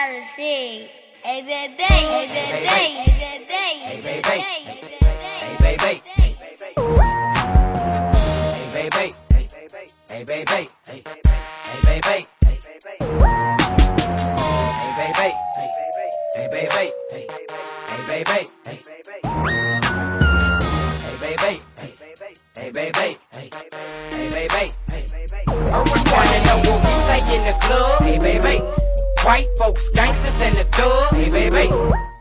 LC. Hey baby, hey baby, hey baby, hey baby, hey baby, hey baby, hey baby, hey baby, hey baby, hey baby, hey baby, hey baby, hey baby. Wanna know what we say in the club? Hey baby, white folks, gangsters, and the thug. Hey baby.